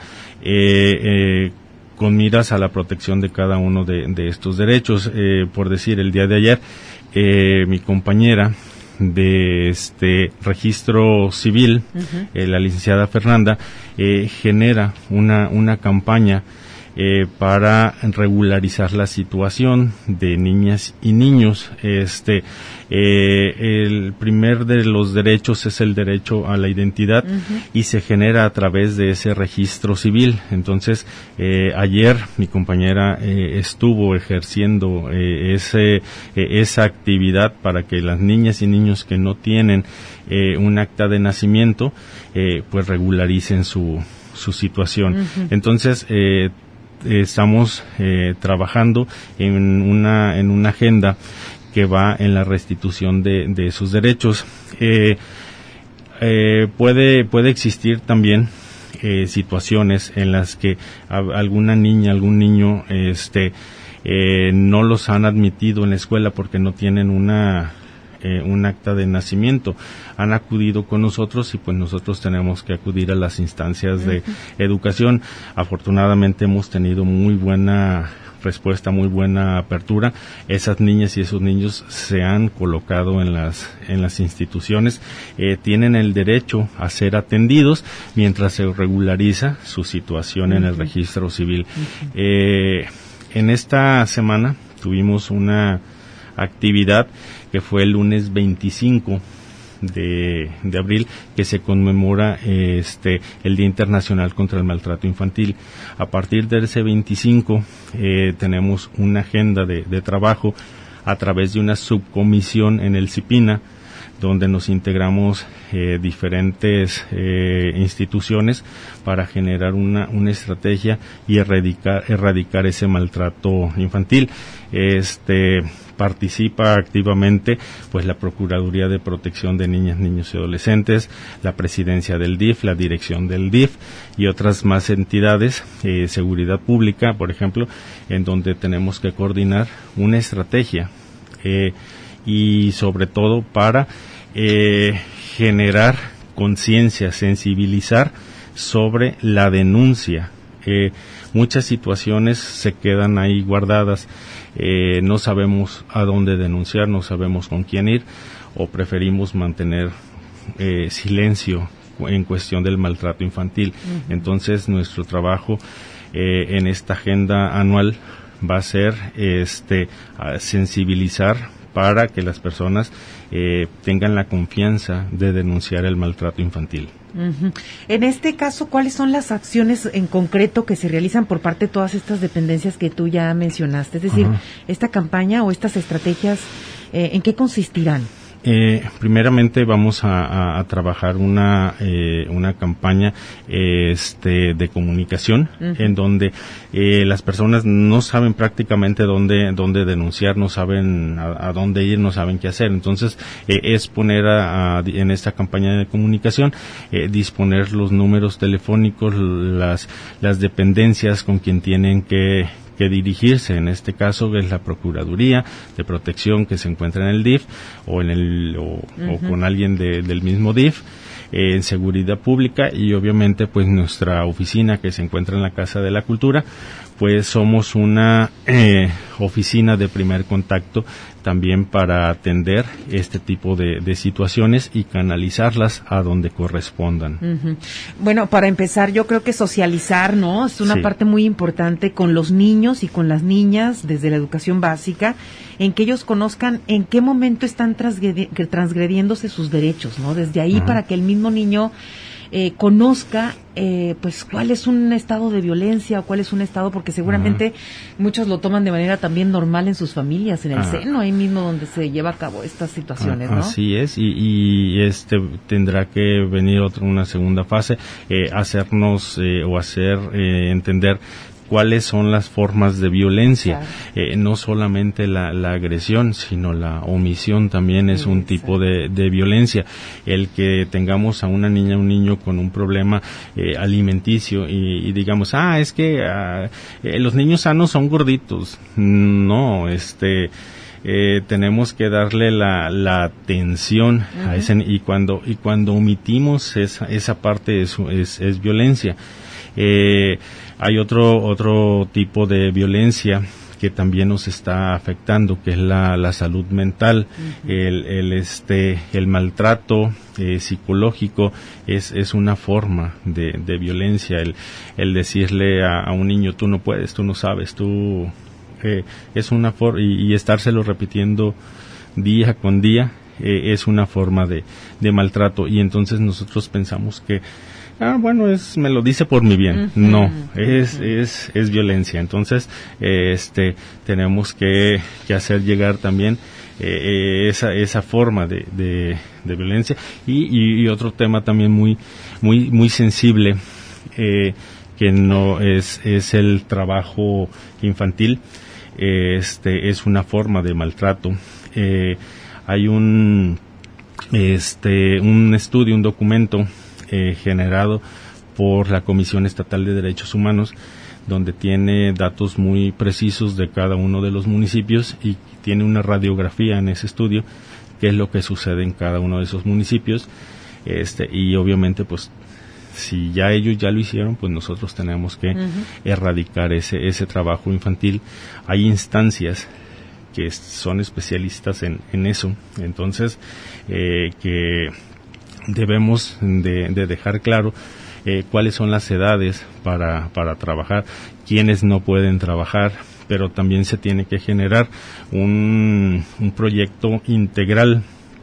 con miras a la protección de cada uno de estos derechos. Por decir, el día de ayer, mi compañera de registro civil, uh-huh, la licenciada Fernanda, genera una campaña para regularizar la situación de niñas y niños. El primer de los derechos es el derecho a la identidad, uh-huh, y se genera a través de ese registro civil. Entonces, ayer mi compañera estuvo ejerciendo esa actividad para que las niñas y niños que no tienen un acta de nacimiento pues regularicen su situación. Uh-huh. Entonces, estamos trabajando en una agenda que va en la restitución de sus derechos. Puede existir también situaciones en las que alguna niña, algún niño no los han admitido en la escuela porque no tienen un acta de nacimiento. Han acudido con nosotros y pues nosotros tenemos que acudir a las instancias de educación. Afortunadamente hemos tenido muy buena respuesta, muy buena apertura. Esas niñas y esos niños se han colocado en las instituciones, tienen el derecho a ser atendidos mientras se regulariza su situación en el registro civil. En esta semana tuvimos una actividad que fue el lunes 25 de abril, que se conmemora el Día Internacional contra el Maltrato Infantil. A partir de ese 25 tenemos una agenda de trabajo a través de una subcomisión en el CIPINA, donde nos integramos diferentes instituciones para generar una estrategia y erradicar ese maltrato infantil. Participa activamente pues la Procuraduría de Protección de Niñas, Niños y Adolescentes, la Presidencia del DIF, la Dirección del DIF y otras más entidades, Seguridad Pública, por ejemplo, en donde tenemos que coordinar una estrategia y sobre todo para generar conciencia, sensibilizar sobre la denuncia. Muchas situaciones se quedan ahí guardadas, no sabemos a dónde denunciar, no sabemos con quién ir o preferimos mantener silencio en cuestión del maltrato infantil. Uh-huh. Entonces nuestro trabajo en esta agenda anual va a ser sensibilizar para que las personas tengan la confianza de denunciar el maltrato infantil. Uh-huh. En este caso, ¿cuáles son las acciones en concreto que se realizan por parte de todas estas dependencias que tú ya mencionaste? Es decir, esta campaña o estas estrategias, ¿en qué consistirán? Primeramente vamos a trabajar una campaña de comunicación, en donde las personas no saben prácticamente dónde denunciar, no saben a dónde ir, no saben qué hacer. Entonces es poner en esta campaña de comunicación disponer los números telefónicos, las dependencias con quien tienen que dirigirse. En este caso es la Procuraduría de Protección que se encuentra en el DIF o con alguien del mismo DIF, en Seguridad Pública, y obviamente pues nuestra oficina que se encuentra en la Casa de la Cultura. Pues somos una oficina de primer contacto también para atender este tipo de situaciones y canalizarlas a donde correspondan. Uh-huh. Bueno, para empezar, yo creo que socializar, ¿no? Es una parte muy importante con los niños y con las niñas desde la educación básica, en que ellos conozcan en qué momento están transgrediéndose sus derechos, ¿no? Desde ahí para que el mismo niño conozca pues cuál es un estado de violencia o cuál es un estado, porque seguramente muchos lo toman de manera también normal en sus familias, en el seno, ahí mismo donde se lleva a cabo estas situaciones, ¿no? Así es, y tendrá que venir una segunda fase, hacernos o hacer entender cuáles son las formas de violencia. No solamente la agresión, sino la omisión también es un tipo de violencia. El que tengamos a una niña, un niño con un problema alimenticio y digamos, es que los niños sanos son gorditos. No, tenemos que darle la atención a ese, y cuando omitimos esa parte es violencia. Hay otro tipo de violencia que también nos está afectando, que es la salud mental. El maltrato psicológico es una forma de violencia. El decirle a un niño, tú no puedes, tú no sabes, es una forma, y estárselo repitiendo día con día, es una forma de maltrato. Y entonces nosotros pensamos que me lo dice por mi bien. No, es violencia. Entonces, tenemos que hacer llegar también esa forma de violencia. Y otro tema también muy sensible, que no es el trabajo infantil. Es una forma de maltrato. Hay un estudio, un documento generado por la Comisión Estatal de Derechos Humanos, donde tiene datos muy precisos de cada uno de los municipios y tiene una radiografía en ese estudio, qué es lo que sucede en cada uno de esos municipios, y obviamente pues si ya ellos ya lo hicieron, pues nosotros tenemos que erradicar ese trabajo infantil. Hay instancias que son especialistas en eso, entonces que debemos de dejar claro cuáles son las edades para trabajar, quiénes no pueden trabajar, pero también se tiene que generar un proyecto integral.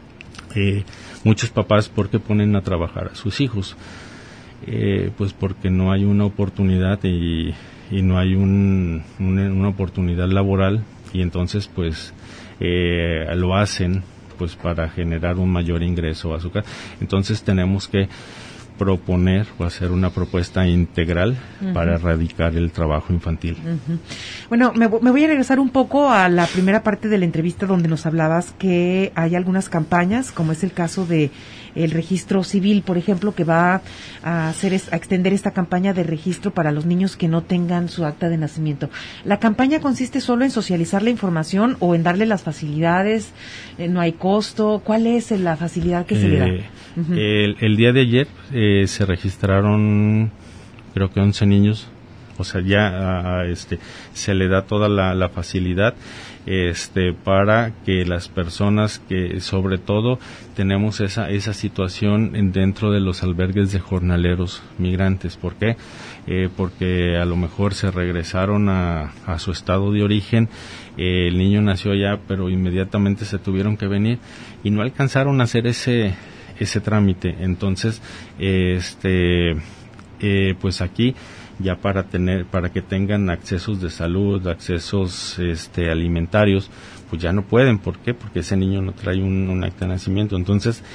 Muchos papás, ¿por qué ponen a trabajar a sus hijos? Pues porque no hay una oportunidad y no hay una oportunidad laboral, y entonces pues lo hacen pues para generar un mayor ingreso a su casa. Entonces tenemos que proponer o hacer una propuesta integral para erradicar el trabajo infantil. Bueno, me voy a regresar un poco a la primera parte de la entrevista donde nos hablabas que hay algunas campañas, como es el caso de el registro civil, por ejemplo, que va a extender esta campaña de registro para los niños que no tengan su acta de nacimiento. ¿La campaña consiste solo en socializar la información o en darle las facilidades? ¿No hay costo? ¿Cuál es la facilidad que se le da? El día de ayer se registraron creo que 11 niños, o sea ya se le da toda la facilidad. para que las personas que sobre todo tenemos esa situación dentro de los albergues de jornaleros migrantes. ¿Por qué? Porque a lo mejor se regresaron a su estado de origen, el niño nació allá, pero inmediatamente se tuvieron que venir y no alcanzaron a hacer ese trámite. Entonces, pues aquí ya para que tengan accesos de salud, accesos alimentarios, pues ya no pueden. ¿Por qué? Porque ese niño no trae un acta de nacimiento. Entonces,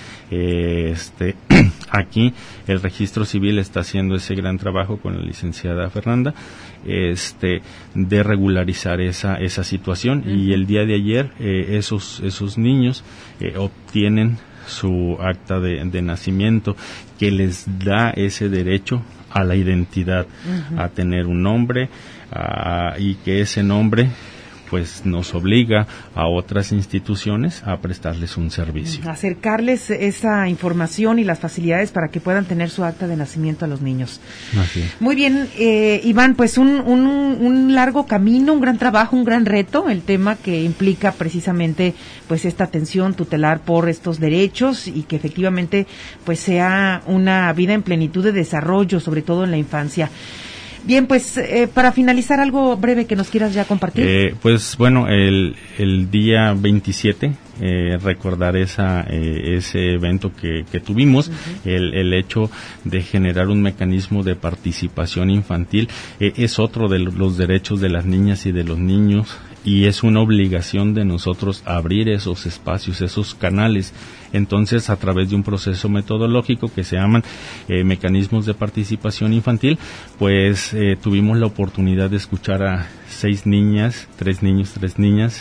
aquí el registro civil está haciendo ese gran trabajo con la licenciada Fernanda, de regularizar esa situación. Uh-huh. Y el día de ayer, esos niños obtienen su acta de nacimiento, que les da ese derecho a la identidad, uh-huh, a tener un nombre, y que ese nombre pues nos obliga a otras instituciones a prestarles un servicio. Acercarles esa información y las facilidades para que puedan tener su acta de nacimiento a los niños. Así es. Muy bien, Iván, pues un largo camino, un gran trabajo, un gran reto, el tema que implica precisamente pues esta atención tutelar por estos derechos y que efectivamente pues sea una vida en plenitud de desarrollo, sobre todo en la infancia. Bien, pues para finalizar, algo breve que nos quieras ya compartir. Pues bueno, el día 27 recordar ese evento que tuvimos, uh-huh, el hecho de generar un mecanismo de participación infantil, es otro de los derechos de las niñas y de los niños, y es una obligación de nosotros abrir esos espacios, esos canales. Entonces, a través de un proceso metodológico que se llaman mecanismos de participación infantil, pues tuvimos la oportunidad de escuchar a 6 niñas, 3 niños, 3 niñas,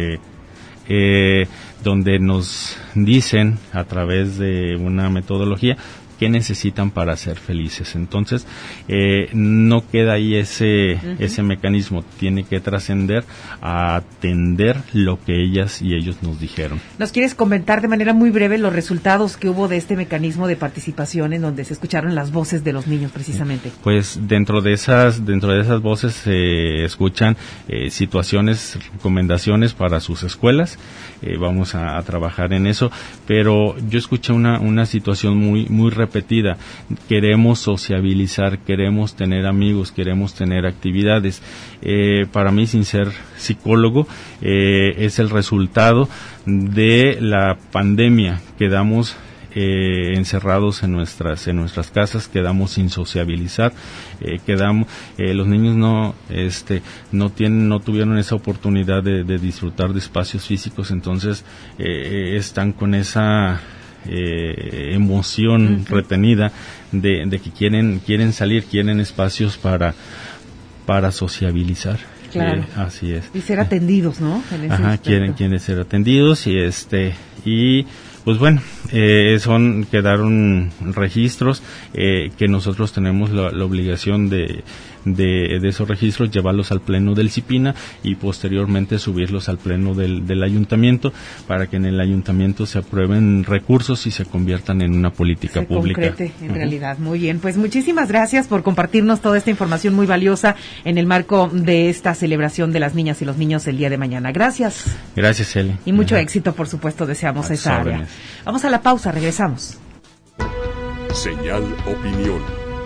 donde nos dicen a través de una metodología qué necesitan para ser felices. Entonces, no queda ahí ese mecanismo, tiene que trascender a atender lo que ellas y ellos nos dijeron. ¿Nos quieres comentar de manera muy breve los resultados que hubo de este mecanismo de participación en donde se escucharon las voces de los niños precisamente? Pues dentro de esas voces se escuchan situaciones, recomendaciones para sus escuelas. Vamos a trabajar en eso, pero yo escuché una situación muy repetida. Queremos sociabilizar, queremos tener amigos, queremos tener actividades. Para mí, sin ser psicólogo, es el resultado de la pandemia. Quedamos encerrados en nuestras casas, quedamos sin sociabilizar, los niños no tuvieron esa oportunidad de disfrutar de espacios físicos. Entonces están con esa emoción retenida de que quieren salir, quieren espacios para sociabilizar. Claro. Así es. Y ser atendidos, ¿no? Quieren ser atendidos y pues bueno, quedaron registros que nosotros tenemos la obligación de esos registros, llevarlos al pleno del CIPINA y posteriormente subirlos al pleno del ayuntamiento, para que en el ayuntamiento se aprueben recursos y se conviertan en una política pública. Se concrete en realidad. Muy bien, pues muchísimas gracias por compartirnos toda esta información muy valiosa en el marco de esta celebración de las niñas y los niños el día de mañana. Gracias. Gracias, Eli. Y mucho éxito, por supuesto, deseamos esa área. Vamos a la pausa, regresamos. Señal Opinión.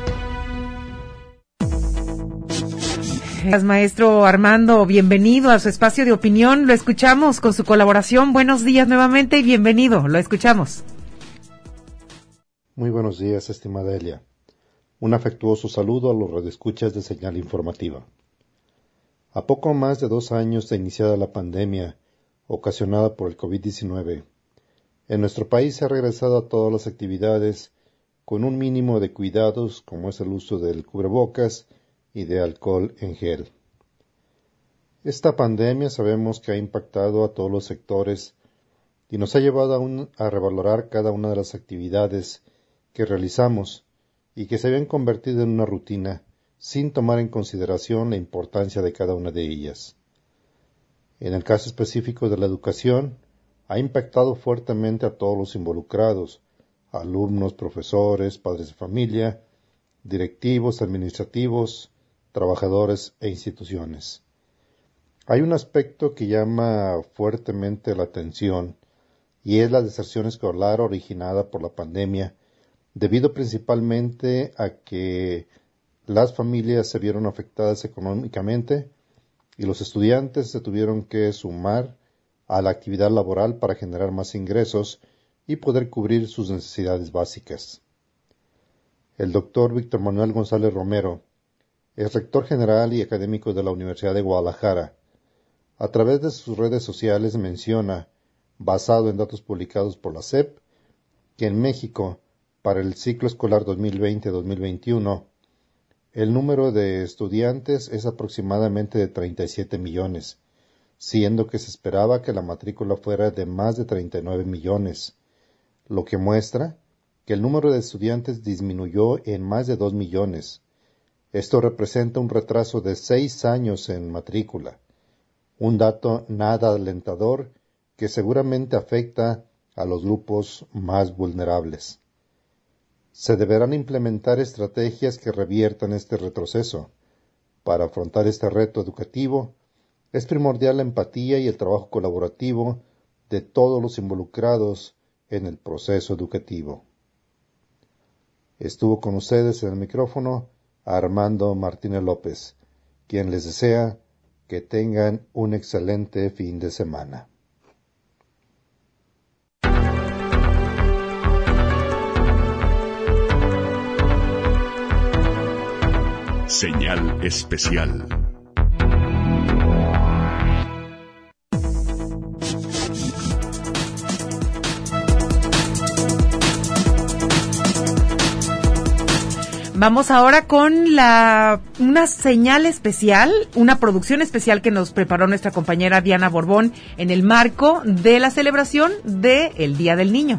Maestro Armando, bienvenido a su espacio de opinión. Lo escuchamos con su colaboración. Buenos días nuevamente y bienvenido. Lo escuchamos. Muy buenos días, estimada Elia. Un afectuoso saludo a los radioescuchas de Señal Informativa. A poco más de 2 años de iniciada la pandemia ocasionada por el COVID-19, en nuestro país se ha regresado a todas las actividades con un mínimo de cuidados, como es el uso del cubrebocas y de alcohol en gel. Esta pandemia sabemos que ha impactado a todos los sectores y nos ha llevado a revalorar cada una de las actividades que realizamos y que se habían convertido en una rutina sin tomar en consideración la importancia de cada una de ellas. En el caso específico de la educación, ha impactado fuertemente a todos los involucrados, alumnos, profesores, padres de familia, directivos, administrativos, trabajadores e instituciones. Hay un aspecto que llama fuertemente la atención y es la deserción escolar originada por la pandemia, debido principalmente a que las familias se vieron afectadas económicamente y los estudiantes se tuvieron que sumar a la actividad laboral para generar más ingresos y poder cubrir sus necesidades básicas. El doctor Víctor Manuel González Romero es rector general y académico de la Universidad de Guadalajara. A través de sus redes sociales menciona, basado en datos publicados por la SEP, que en México, para el ciclo escolar 2020-2021, el número de estudiantes es aproximadamente de 37 millones, siendo que se esperaba que la matrícula fuera de más de 39 millones, lo que muestra que el número de estudiantes disminuyó en más de 2 millones. Esto representa un retraso de 6 años en matrícula, un dato nada alentador que seguramente afecta a los grupos más vulnerables. Se deberán implementar estrategias que reviertan este retroceso. Para afrontar este reto educativo, es primordial la empatía y el trabajo colaborativo de todos los involucrados en el proceso educativo. Estuvo con ustedes en el micrófono Armando Martínez López, quien les desea que tengan un excelente fin de semana. Señal especial. Vamos ahora con una señal especial, una producción especial que nos preparó nuestra compañera Diana Borbón en el marco de la celebración del Día del Niño.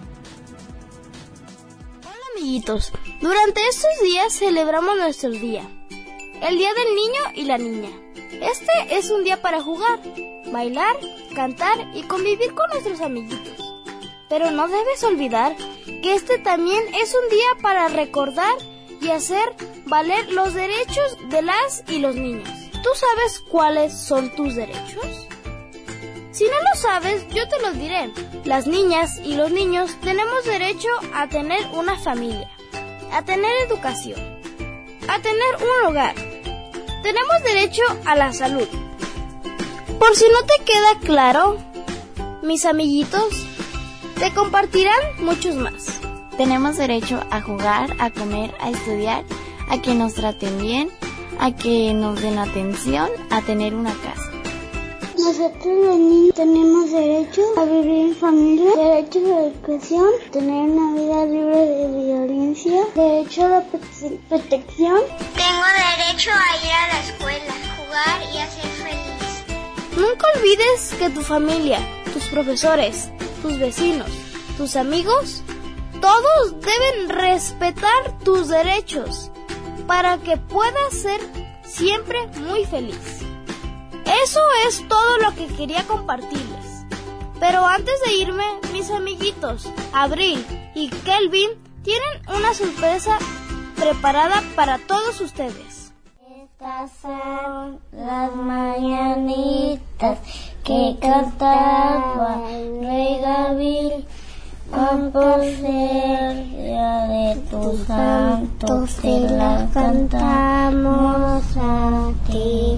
Hola amiguitos, durante estos días celebramos nuestro día, el Día del Niño y la Niña. Este es un día para jugar, bailar, cantar y convivir con nuestros amiguitos. Pero no debes olvidar que este también es un día para recordar y hacer valer los derechos de las y los niños. ¿Tú sabes cuáles son tus derechos? Si no lo sabes, yo te los diré. Las niñas y los niños tenemos derecho a tener una familia, a tener educación, a tener un hogar. Tenemos derecho a la salud. Por si no te queda claro, mis amiguitos, te compartirán muchos más. Tenemos derecho a jugar, a comer, a estudiar, a que nos traten bien, a que nos den atención, a tener una casa. Nosotros los niños tenemos derecho a vivir en familia, derecho a la educación, tener una vida libre de violencia, derecho a la protección. Tengo derecho a ir a la escuela, jugar y a ser feliz. Nunca olvides que tu familia, tus profesores, tus vecinos, tus amigos, todos deben respetar tus derechos para que puedas ser siempre muy feliz. Eso es todo lo que quería compartirles. Pero antes de irme, mis amiguitos, Abril y Kelvin tienen una sorpresa preparada para todos ustedes. Estas son las mañanitas que cantaba el rey David. Por ser día de tus santos, te las cantamos a ti.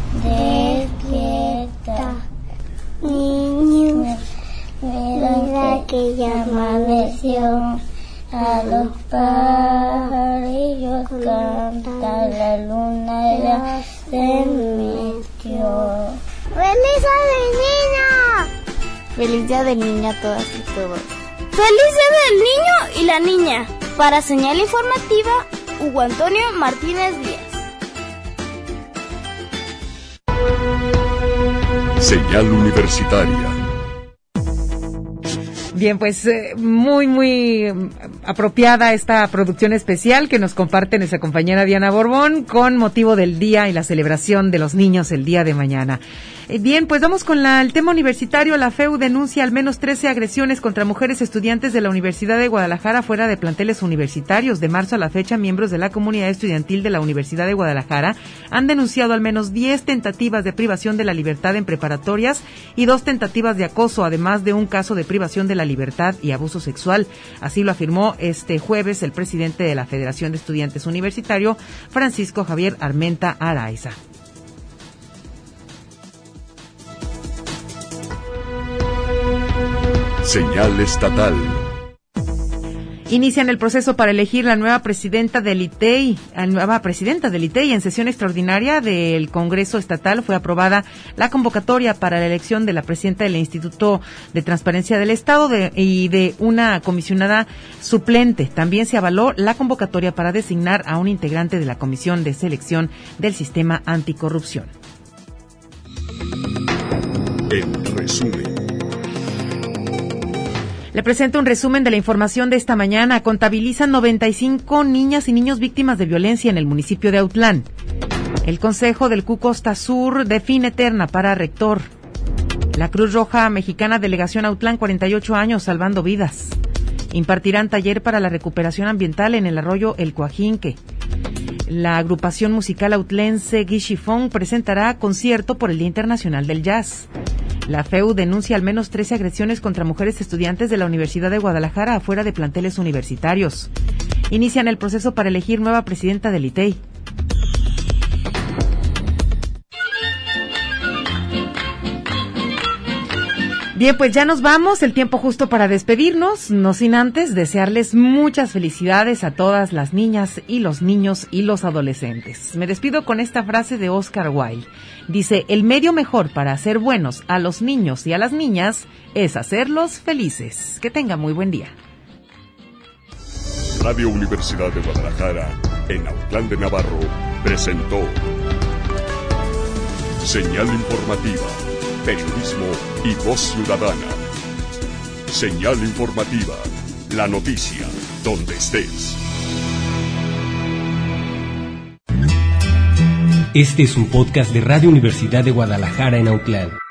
Despierta, niños, mira que ya amaneció. A los pajarillos canta, la luna ya se metió. ¡Feliz Día del Niño! Feliz Día del Niño a todas y todos. ¡Feliz Día del Niño y la Niña! Para Señal Informativa, Hugo Antonio Martínez Díaz. Señal Universitaria. Bien, pues muy apropiada esta producción especial que nos comparte nuestra compañera Diana Borbón con motivo del día y la celebración de los niños el día de mañana. Bien, pues vamos con el tema universitario. La FEU denuncia al menos 13 agresiones contra mujeres estudiantes de la Universidad de Guadalajara fuera de planteles universitarios. De marzo a la fecha, miembros de la comunidad estudiantil de la Universidad de Guadalajara han denunciado al menos 10 tentativas de privación de la libertad en preparatorias y 2 tentativas de acoso, además de un caso de privación de la libertad y abuso sexual. Así lo afirmó este jueves el presidente de la Federación de Estudiantes Universitario, Francisco Javier Armenta Araiza. Señal estatal. Inician el proceso para elegir la nueva presidenta del ITEI. En sesión extraordinaria del Congreso Estatal fue aprobada la convocatoria para la elección de la presidenta del Instituto de Transparencia del Estado y de una comisionada suplente. También se avaló la convocatoria para designar a un integrante de la Comisión de Selección del Sistema Anticorrupción. En resumen. Le presento un resumen de la información de esta mañana. Contabilizan 95 niñas y niños víctimas de violencia en el municipio de Autlán. El Consejo del Q Costa Sur define terna para rector. La Cruz Roja Mexicana Delegación Autlán, 48 años, salvando vidas. Impartirán taller para la recuperación ambiental en el arroyo El Coajinque. La agrupación musical autlense Guichifón presentará concierto por el Día Internacional del Jazz. La FEU denuncia al menos 13 agresiones contra mujeres estudiantes de la Universidad de Guadalajara afuera de planteles universitarios. Inician el proceso para elegir nueva presidenta del ITEI. Bien, pues ya nos vamos, el tiempo justo para despedirnos, no sin antes desearles muchas felicidades a todas las niñas y los niños y los adolescentes. Me despido con esta frase de Oscar Wilde. Dice, el medio mejor para hacer buenos a los niños y a las niñas es hacerlos felices. Que tengan muy buen día. Radio Universidad de Guadalajara, en Autlán de Navarro, presentó Señal Informativa. Periodismo y voz ciudadana. Señal informativa. La noticia, donde estés. Este es un podcast de Radio Universidad de Guadalajara en Autlán.